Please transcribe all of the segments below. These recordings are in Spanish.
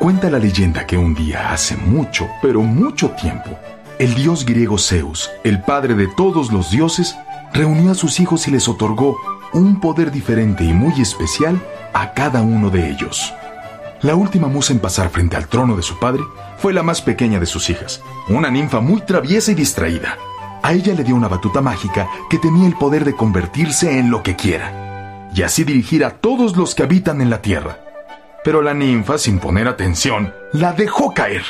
Cuenta la leyenda que un día, hace mucho, pero mucho tiempo, el dios griego Zeus, el padre de todos los dioses, reunió a sus hijos y les otorgó un poder diferente y muy especial a cada uno de ellos. La última musa en pasar frente al trono de su padre fue la más pequeña de sus hijas, una ninfa muy traviesa y distraída. A ella le dio una batuta mágica que tenía el poder de convertirse en lo que quiera, y así dirigir a todos los que habitan en la tierra. Pero la ninfa, sin poner atención, la dejó caer.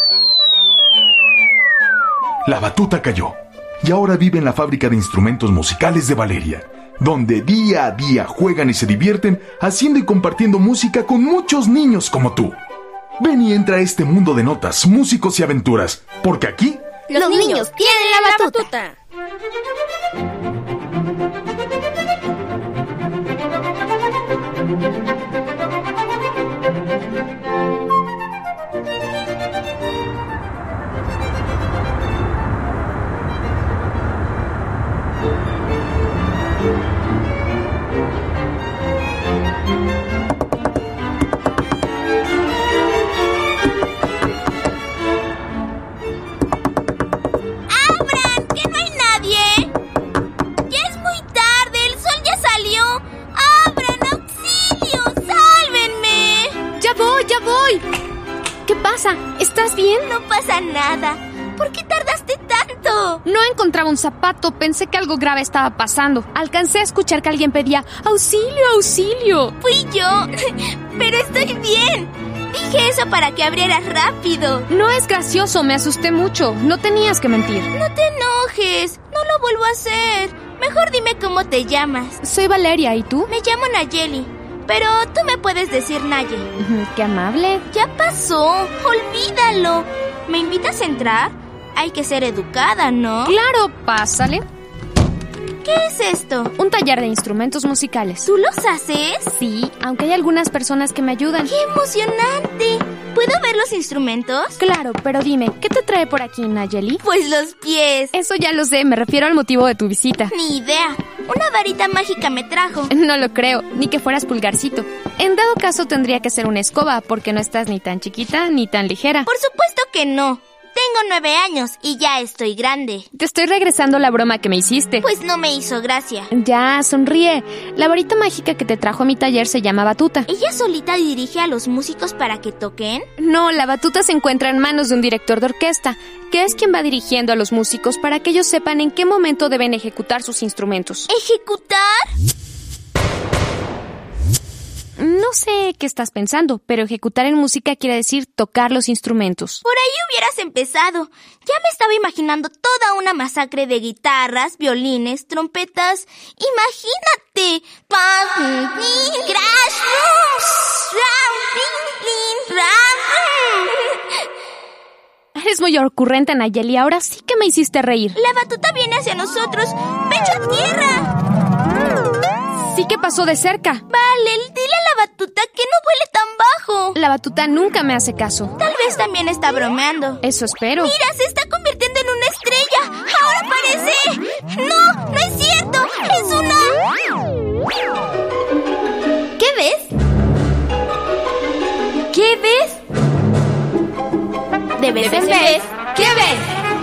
La batuta cayó, y ahora vive en la fábrica de instrumentos musicales de Valeria, donde día a día juegan y se divierten haciendo y compartiendo música con muchos niños como tú. Ven y entra a este mundo de notas, músicos y aventuras, porque aquí los niños tienen la batuta. ¿Estás bien? No pasa nada. ¿Por qué tardaste tanto? No encontraba un zapato. Pensé que algo grave estaba pasando. Alcancé a escuchar que alguien pedía ¡auxilio, auxilio! Fui yo. Pero estoy bien. Dije eso para que abrieras rápido. No es gracioso, me asusté mucho. No tenías que mentir. No te enojes. No lo vuelvo a hacer. Mejor dime cómo te llamas. Soy Valeria, ¿y tú? Me llamo Nayeli. Pero tú me puedes decir Naye. ¡Qué amable! Ya pasó, olvídalo. ¿Me invitas a entrar? Hay que ser educada, ¿no? Claro, pásale. ¿Qué es esto? Un taller de instrumentos musicales. ¿Tú los haces? Sí, aunque hay algunas personas que me ayudan. ¡Qué emocionante! ¿Puedo ver los instrumentos? Claro, pero dime, ¿qué te trae por aquí, Nayeli? Pues los pies. Eso ya lo sé, me refiero al motivo de tu visita. Ni idea. Una varita mágica me trajo. No lo creo, ni que fueras pulgarcito. En dado caso tendría que ser una escoba, porque no estás ni tan chiquita ni tan ligera. Por supuesto que no. Tengo 9 años y ya estoy grande. Te estoy regresando la broma que me hiciste. Pues no me hizo gracia. Ya, sonríe. La varita mágica que te trajo a mi taller se llama batuta. ¿Ella solita dirige a los músicos para que toquen? No, la batuta se encuentra en manos de un director de orquesta, que es quien va dirigiendo a los músicos para que ellos sepan en qué momento deben ejecutar sus instrumentos. ¿Ejecutar? No sé qué estás pensando, pero ejecutar en música quiere decir tocar los instrumentos. Por ahí hubieras empezado. Ya me estaba imaginando toda una masacre de guitarras, violines, trompetas. ¡Imagínate! Eres muy ocurrente, Nayeli. Ahora sí que me hiciste reír. La batuta viene hacia nosotros. ¡Pecho a tierra! Sí que pasó de cerca. Vale, dile a la batuta que no vuele tan bajo. La batuta nunca me hace caso. Tal vez también está bromeando. Eso espero. Mira, se está convirtiendo en una estrella. ¡Ahora parece! ¡No! ¡No es cierto! ¡Es una... ¿Qué ves? ¿Qué ves? De vez en vez, ¿qué ves?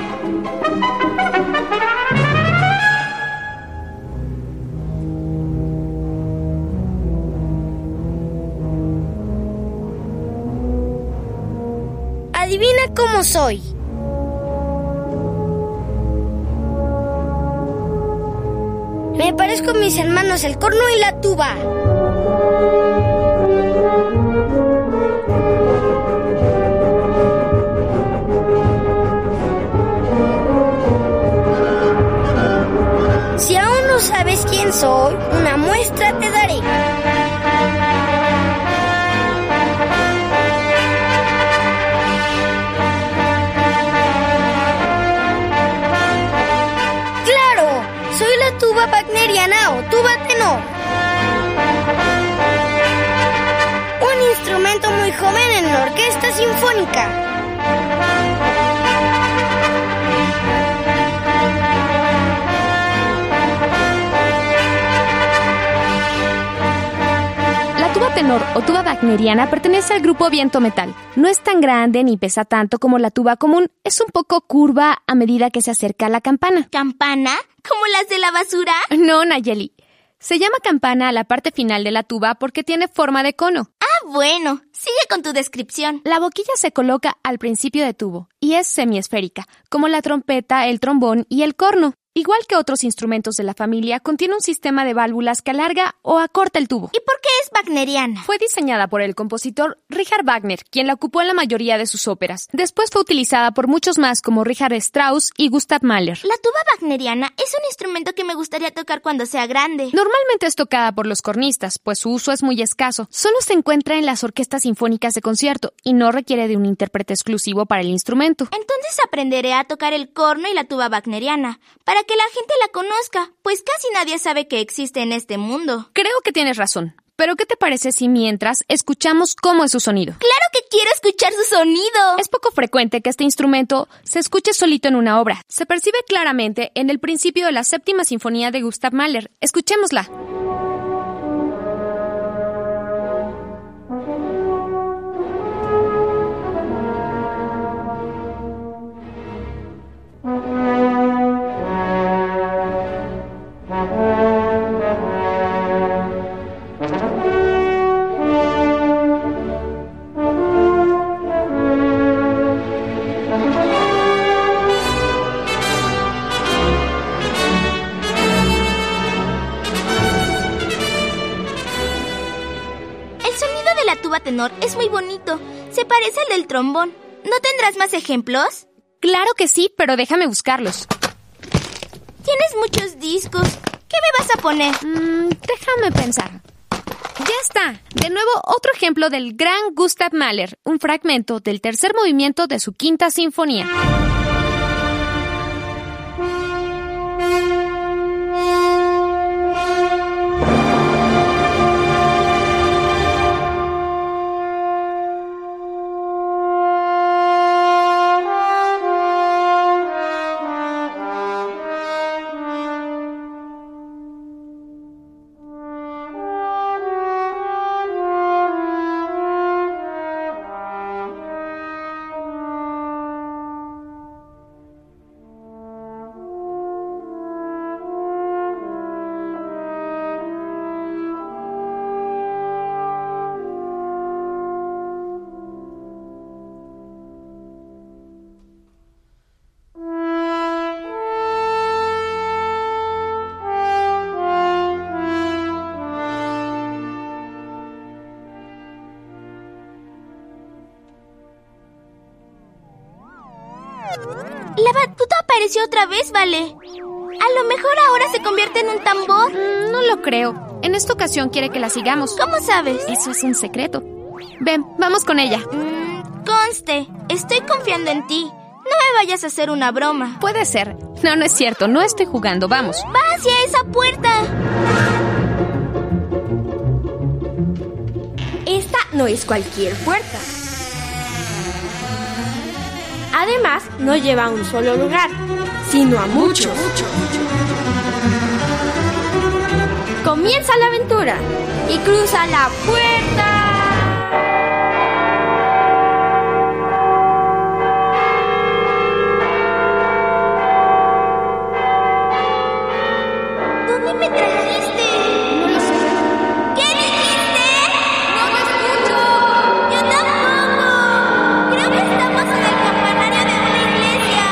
Adivina cómo soy. Me parezco a mis hermanos el corno y la tuba. Si aún no sabes quién soy, una muestra te daré. Tuba wagneriana o tuba tenor. Un instrumento muy joven en la orquesta sinfónica. La tuba tenor o tuba wagneriana pertenece al grupo viento metal. No es tan grande ni pesa tanto como la tuba común. Es un poco curva a medida que se acerca a la campana. ¿Campana? ¿Como las de la basura? No, Nayeli. Se llama campana a la parte final de la tuba porque tiene forma de cono. Ah, bueno. Sigue con tu descripción. La boquilla se coloca al principio de tubo y es semiesférica, como la trompeta, el trombón y el corno. Igual que otros instrumentos de la familia, contiene un sistema de válvulas que alarga o acorta el tubo. ¿Y por qué es wagneriana? Fue diseñada por el compositor Richard Wagner, quien la ocupó en la mayoría de sus óperas. Después fue utilizada por muchos más como Richard Strauss y Gustav Mahler. La tuba wagneriana es un instrumento que me gustaría tocar cuando sea grande. Normalmente es tocada por los cornistas, pues su uso es muy escaso. Solo se encuentra en las orquestas sinfónicas de concierto y no requiere de un intérprete exclusivo para el instrumento. Entonces aprenderé a tocar el corno y la tuba wagneriana, para que la gente la conozca, pues casi nadie sabe que existe en este mundo. Creo que tienes razón, pero ¿qué te parece si mientras escuchamos cómo es su sonido? ¡Claro que quiero escuchar su sonido! Es poco frecuente que este instrumento se escuche solito en una obra. Se percibe claramente en el principio de la séptima sinfonía de Gustav Mahler. Escuchémosla. Tenor es muy bonito. Se parece al del trombón. ¿No tendrás más ejemplos? Claro que sí, pero déjame buscarlos. Tienes muchos discos. ¿Qué me vas a poner? Déjame pensar. Ya está. De nuevo, otro ejemplo del gran Gustav Mahler, un fragmento del tercer movimiento de su quinta sinfonía. La batuta apareció otra vez, Vale. A lo mejor ahora se convierte en un tambor. No lo creo. En esta ocasión quiere que la sigamos. ¿Cómo sabes? Eso es un secreto. Ven, vamos con ella. Conste, estoy confiando en ti. No me vayas a hacer una broma. Puede ser. No, no es cierto. No estoy jugando. Vamos. ¡Va hacia esa puerta! Esta no es cualquier puerta. Además, no lleva a un solo lugar, sino a muchos. Comienza la aventura y cruza la puerta. ¿Dónde me trajiste? No lo sé. ¿Qué dijiste? ¡No lo escucho! ¡Yo tampoco! Creo que estamos en el campanario de una iglesia.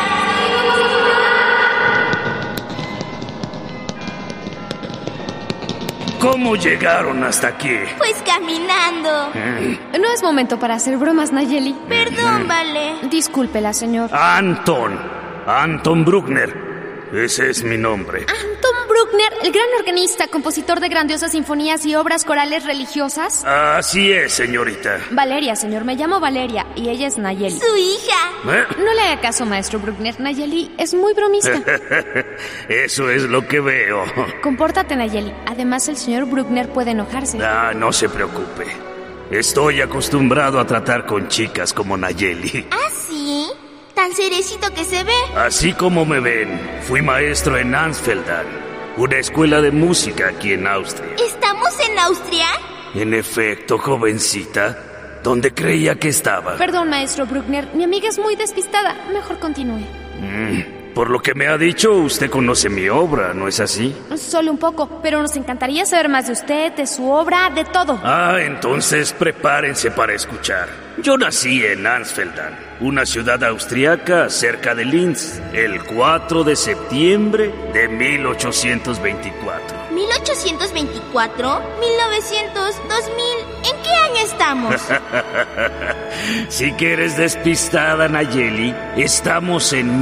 ¿Cómo llegaron hasta aquí? Pues caminando. No es momento para hacer bromas, Nayeli. Perdón, Vale. Discúlpela, señor. Anton Bruckner. Ese es mi nombre. Anton Bruckner, el gran organista, compositor de grandiosas sinfonías y obras corales religiosas. Así es, señorita. Valeria, señor, me llamo Valeria y ella es Nayeli. Su hija. No le haga caso, maestro Bruckner. Nayeli es muy bromista. Eso es lo que veo. Compórtate, Nayeli. Además, el señor Bruckner puede enojarse. No se preocupe. Estoy acostumbrado a tratar con chicas como Nayeli. ¿Ah, sí? ¿Tan cerecito que se ve? Así como me ven, fui maestro en Ansfeldan, una escuela de música aquí en Austria. ¿Estamos en Austria? En efecto, jovencita, ¿dónde creía que estaba? Perdón, maestro Bruckner, mi amiga es muy despistada. Mejor continúe. Por lo que me ha dicho, usted conoce mi obra, ¿no es así? Solo un poco, pero nos encantaría saber más de usted, de su obra, de todo. Entonces prepárense para escuchar. Yo nací en Ansfelden, una ciudad austriaca cerca de Linz, el 4 de septiembre de 1824. ¿1824? ¿1900? ¿2000? ¿En qué año estamos? Si que eres despistada, Nayeli, estamos en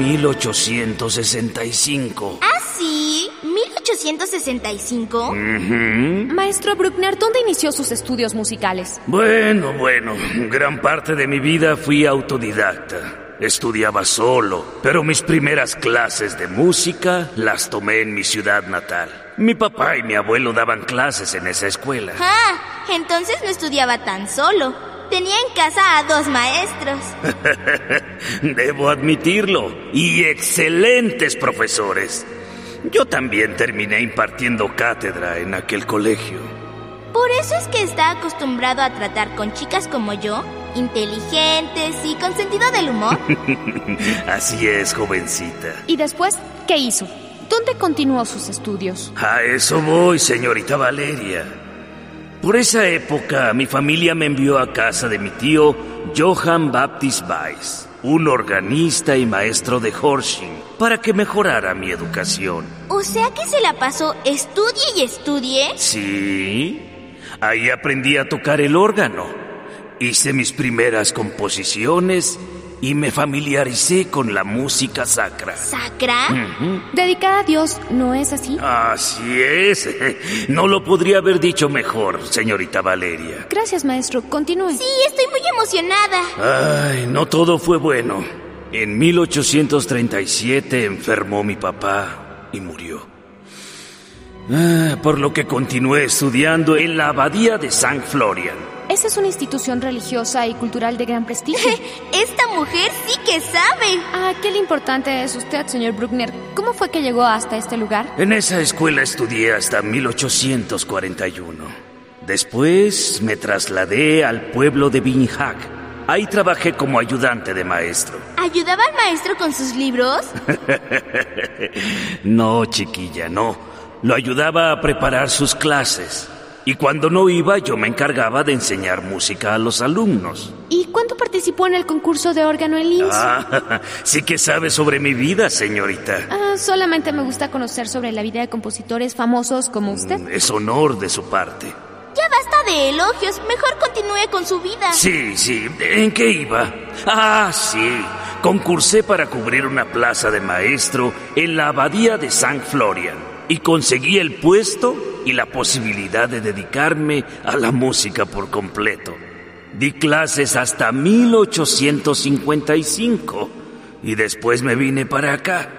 1865. ¿Ah, sí? ¿1865? Maestro Bruckner, ¿dónde inició sus estudios musicales? Bueno, gran parte de mi vida fui autodidacta. Estudiaba solo, pero mis primeras clases de música las tomé en mi ciudad natal. Mi papá y mi abuelo daban clases en esa escuela. Entonces no estudiaba tan solo. Tenía en casa a 2 maestros. Debo admitirlo, y excelentes profesores. Yo también terminé impartiendo cátedra en aquel colegio. ¿Por eso es que está acostumbrado a tratar con chicas como yo? Inteligentes y con sentido del humor. Así es, jovencita. ¿Y después qué hizo? ¿Dónde continuó sus estudios? A eso voy, señorita Valeria. Por esa época, mi familia me envió a casa de mi tío Johann Baptist Weiss, un organista y maestro de Hörsching, para que mejorara mi educación. O sea que se la pasó estudie y estudie. Sí, ahí aprendí a tocar el órgano. Hice mis primeras composiciones y me familiaricé con la música sacra. ¿Sacra? Dedicada a Dios, ¿no es así? Así es. No lo podría haber dicho mejor, señorita Valeria. Gracias, maestro. Continúe. Sí, estoy muy emocionada. No todo fue bueno. En 1837 enfermó mi papá y murió. Por lo que continué estudiando en la abadía de St. Florian. Esa es una institución religiosa y cultural de gran prestigio. Esta mujer sí que sabe. ¿Qué le importante es usted, señor Bruckner? ¿Cómo fue que llegó hasta este lugar? En esa escuela estudié hasta 1841. Después me trasladé al pueblo de Binhag. Ahí trabajé como ayudante de maestro. ¿Ayudaba al maestro con sus libros? No, chiquilla, no. Lo ayudaba a preparar sus clases. Y cuando no iba, yo me encargaba de enseñar música a los alumnos. ¿Y cuánto participó en el concurso de órgano en Linz? Sí que sabe sobre mi vida, señorita. Solamente me gusta conocer sobre la vida de compositores famosos como usted. Es honor de su parte. Ya basta de elogios, mejor continúe con su vida. Sí, ¿en qué iba? Sí, concursé para cubrir una plaza de maestro en la abadía de St. Florian. Y conseguí el puesto y la posibilidad de dedicarme a la música por completo. Di clases hasta 1855 y después me vine para acá.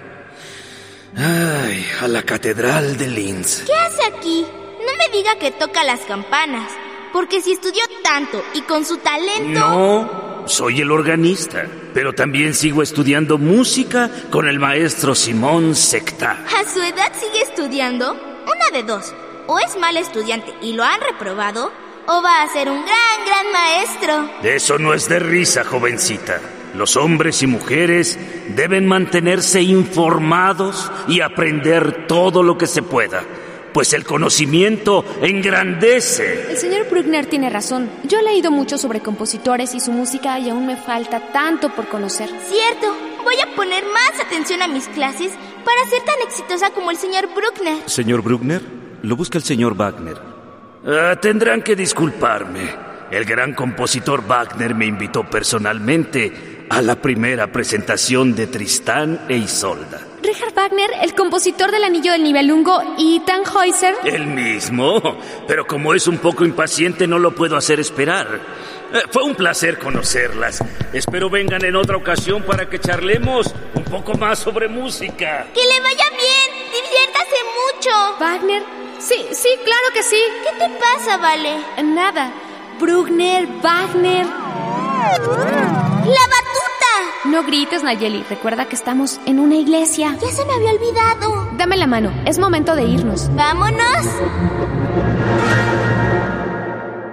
A la Catedral de Linz. ¿Qué hace aquí? No me diga que toca las campanas, porque si estudió tanto y con su talento... No, soy el organista, pero también sigo estudiando música con el maestro Simón Secta. ¿A su edad sigue estudiando? Una de dos. O es mal estudiante y lo han reprobado, o va a ser un gran maestro. Eso no es de risa, jovencita. Los hombres y mujeres deben mantenerse informados y aprender todo lo que se pueda, pues el conocimiento engrandece. El señor Bruckner tiene razón. Yo he leído mucho sobre compositores y su música y aún me falta tanto por conocer. Cierto. Voy a poner más atención a mis clases para ser tan exitosa como el señor Bruckner. ¿Señor Bruckner? Lo busca el señor Wagner. Tendrán que disculparme. El gran compositor Wagner me invitó personalmente a la primera presentación de Tristán e Isolda. ¿Richard Wagner, el compositor del Anillo del Nibelungo, y Tannhäuser? El mismo, pero como es un poco impaciente no lo puedo hacer esperar. Fue un placer conocerlas. Espero vengan en otra ocasión para que charlemos un poco más sobre música. ¡Que le vaya bien! ¡Diviértase mucho! ¿Wagner? Sí, claro que sí. ¿Qué te pasa, Vale? Nada. Bruckner, Wagner... ¡La batuta! No grites, Nayeli. Recuerda que estamos en una iglesia. Ya se me había olvidado. Dame la mano. Es momento de irnos. ¡Vámonos!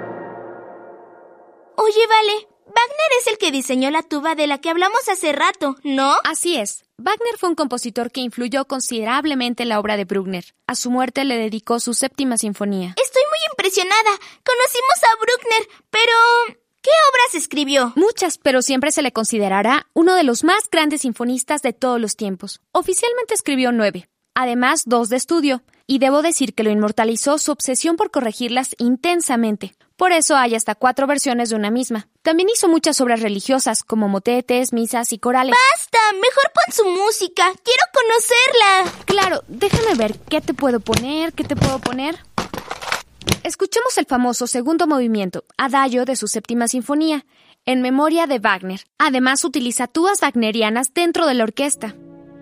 Oye, Vale, Wagner es el que diseñó la tuba de la que hablamos hace rato, ¿no? Así es. Wagner fue un compositor que influyó considerablemente en la obra de Bruckner. A su muerte le dedicó su 7ª sinfonía. Estoy muy impresionada. Conocimos a Bruckner, pero ¿qué obras escribió? Muchas, pero siempre se le considerará uno de los más grandes sinfonistas de todos los tiempos. Oficialmente escribió 9, además 2 de estudio, y debo decir que lo inmortalizó su obsesión por corregirlas intensamente. Por eso hay hasta 4 versiones de una misma. También hizo muchas obras religiosas, como motetes, misas y corales. ¡Basta! Mejor pon su música. ¡Quiero conocerla! Claro, déjame ver qué te puedo poner. Escuchemos el famoso segundo movimiento, Adagio de su 7ª sinfonía, en memoria de Wagner. Además, utiliza tubas wagnerianas dentro de la orquesta.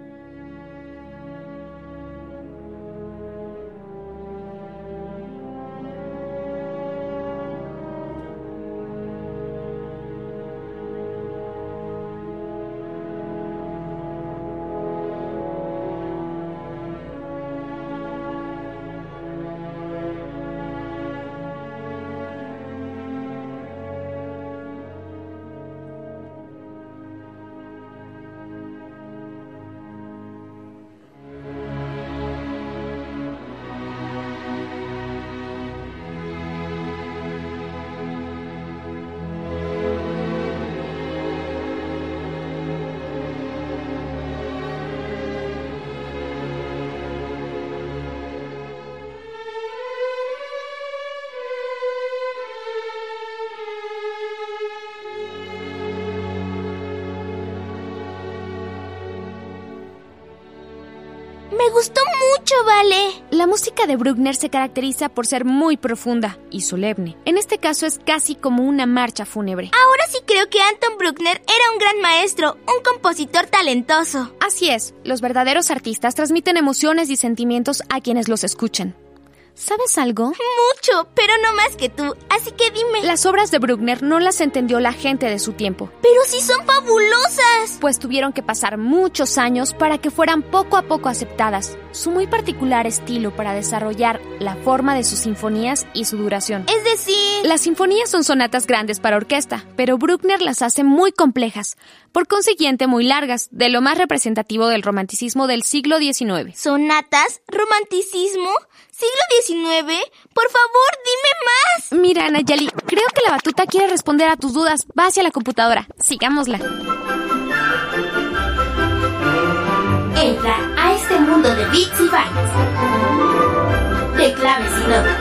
Me gustó mucho, Vale. La música de Bruckner se caracteriza por ser muy profunda y solemne. En este caso es casi como una marcha fúnebre. Ahora sí creo que Anton Bruckner era un gran maestro, un compositor talentoso. Así es, los verdaderos artistas transmiten emociones y sentimientos a quienes los escuchan. ¿Sabes algo? Mucho, pero no más que tú, así que dime. Las obras de Bruckner no las entendió la gente de su tiempo. ¡Pero sí son fabulosas! Pues tuvieron que pasar muchos años para que fueran poco a poco aceptadas. Su muy particular estilo para desarrollar la forma de sus sinfonías y su duración. Es decir... Las sinfonías son sonatas grandes para orquesta, pero Bruckner las hace muy complejas, por consiguiente muy largas, de lo más representativo del romanticismo del siglo XIX. ¿Sonatas? ¿Romanticismo? ¿Siglo XIX? Por favor, dime más. Mira, Nayeli, creo que la batuta quiere responder a tus dudas. Va hacia la computadora. Sigámosla. Entra a este mundo de bits y bytes, de claves y notas,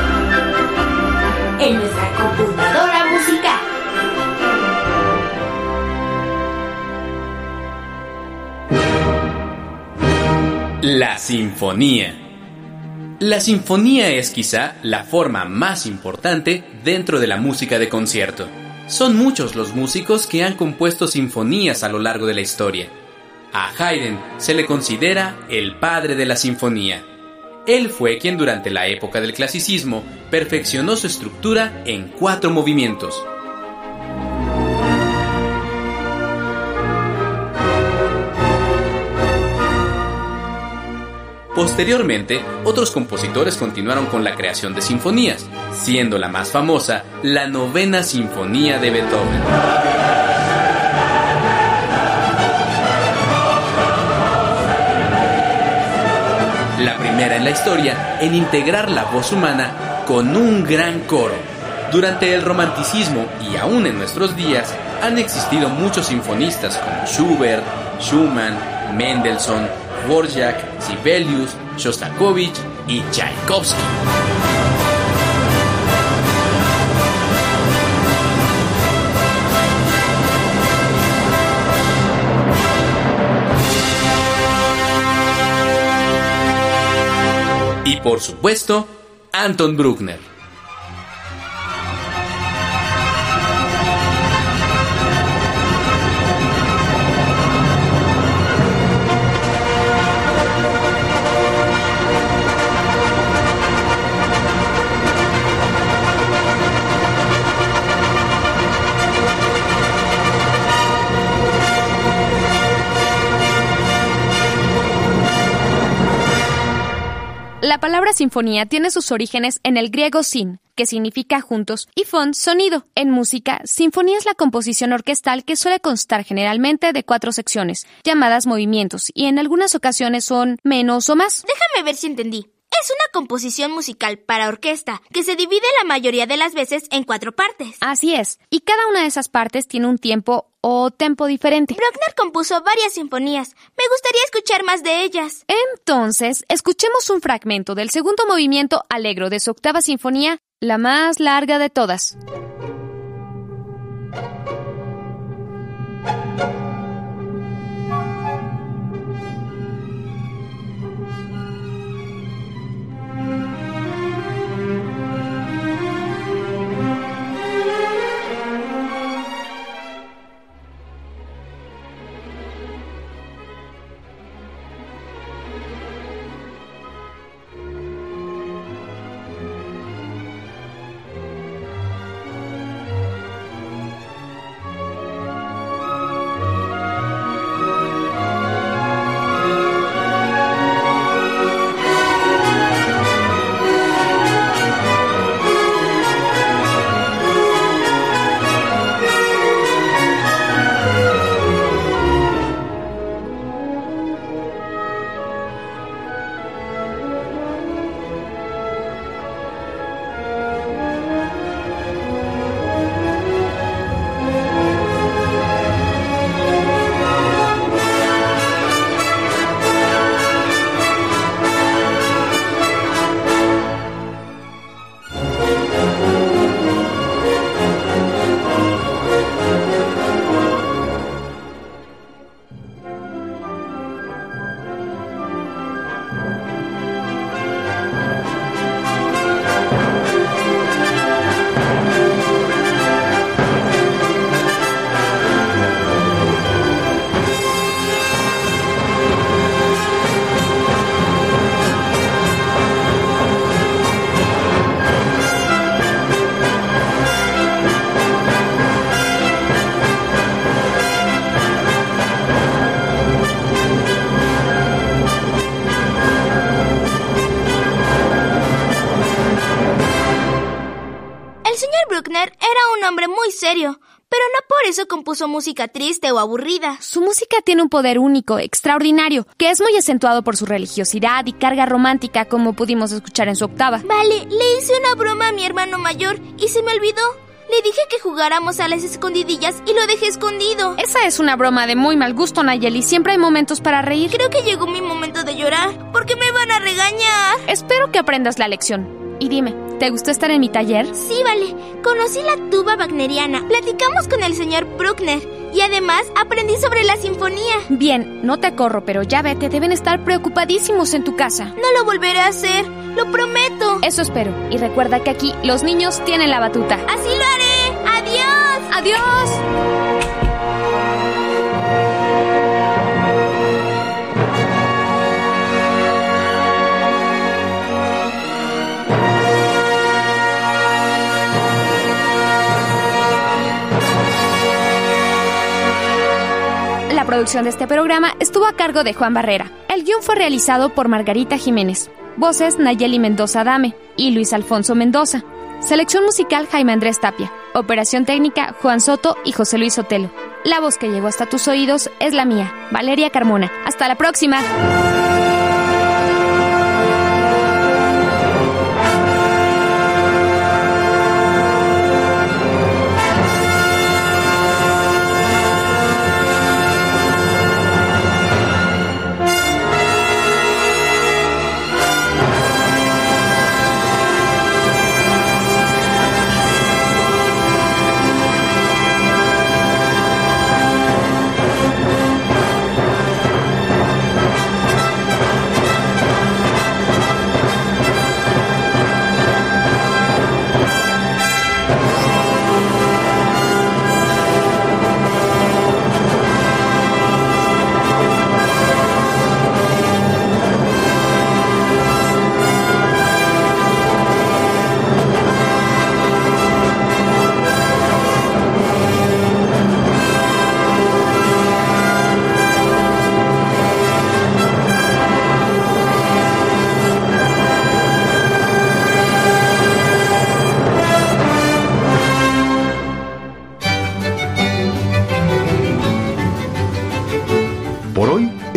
en nuestra computadora musical. La sinfonía. La sinfonía es quizá la forma más importante dentro de la música de concierto. Son muchos los músicos que han compuesto sinfonías a lo largo de la historia. A Haydn se le considera el padre de la sinfonía. Él fue quien durante la época del clasicismo perfeccionó su estructura en 4 movimientos. Posteriormente, otros compositores continuaron con la creación de sinfonías, siendo la más famosa la 9ª Sinfonía de Beethoven. La primera en la historia en integrar la voz humana con un gran coro. Durante el romanticismo y aún en nuestros días han existido muchos sinfonistas como Schubert, Schumann, Mendelssohn, Dvorak, Sibelius, Shostakovich y Tchaikovsky. Y por supuesto, Anton Bruckner. La palabra sinfonía tiene sus orígenes en el griego sin, que significa juntos, y fon, sonido. En música, sinfonía es la composición orquestal que suele constar generalmente de 4 secciones, llamadas movimientos, y en algunas ocasiones son menos o más. Déjame ver si entendí. Es una composición musical para orquesta que se divide la mayoría de las veces en 4 partes. Así es, y cada una de esas partes tiene un tiempo o tempo diferente. Bruckner compuso varias sinfonías. Me gustaría escuchar más de ellas. Entonces, escuchemos un fragmento del segundo movimiento Allegro de su octava sinfonía, la más larga de todas. Bruckner era un hombre muy serio, pero no por eso compuso música triste o aburrida. Su música tiene un poder único, extraordinario, que es muy acentuado por su religiosidad y carga romántica, como pudimos escuchar en su octava. Vale, le hice una broma a mi hermano mayor y se me olvidó. Le dije que jugáramos a las escondidillas y lo dejé escondido. Esa es una broma de muy mal gusto, Nayeli. Siempre hay momentos para reír. Creo que llegó mi momento de llorar, porque me van a regañar. Espero que aprendas la lección. Y dime, ¿te gustó estar en mi taller? Sí, vale. Conocí la tuba wagneriana, platicamos con el señor Bruckner y además aprendí sobre la sinfonía. Bien, no te corro, pero ya vete, deben estar preocupadísimos en tu casa. No lo volveré a hacer, lo prometo. Eso espero. Y recuerda que aquí los niños tienen la batuta. ¡Así lo haré! ¡Adiós! ¡Adiós! La producción de este programa estuvo a cargo de Juan Barrera. El guión fue realizado por Margarita Jiménez. Voces Nayeli Mendoza Adame y Luis Alfonso Mendoza. Selección musical Jaime Andrés Tapia. Operación técnica Juan Soto y José Luis Sotelo. La voz que llegó hasta tus oídos es la mía, Valeria Carmona. ¡Hasta la próxima!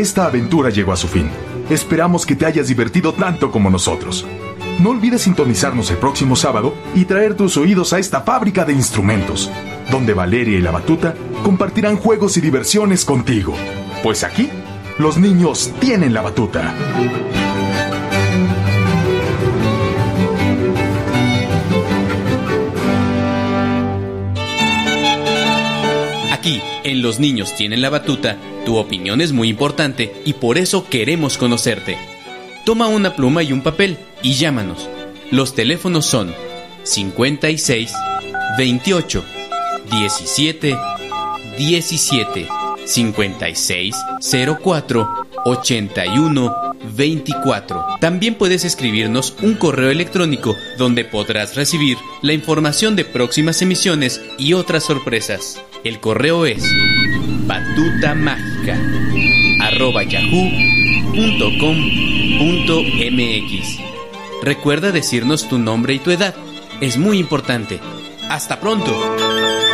esta aventura llegó a su fin. Esperamos que te hayas divertido tanto como nosotros. No olvides sintonizarnos el próximo sábado y traer tus oídos a esta fábrica de instrumentos, donde Valeria y la Batuta compartirán juegos y diversiones contigo. Pues aquí, los niños tienen la batuta. Aquí, en Los Niños Tienen la Batuta, tu opinión es muy importante y por eso queremos conocerte. Toma una pluma y un papel y llámanos. Los teléfonos son 56 28 17 17 56 04 81 24. También puedes escribirnos un correo electrónico donde podrás recibir la información de próximas emisiones y otras sorpresas. El correo es batutamágica@yahoo.com.mx. Recuerda decirnos tu nombre y tu edad. Es muy importante. ¡Hasta pronto!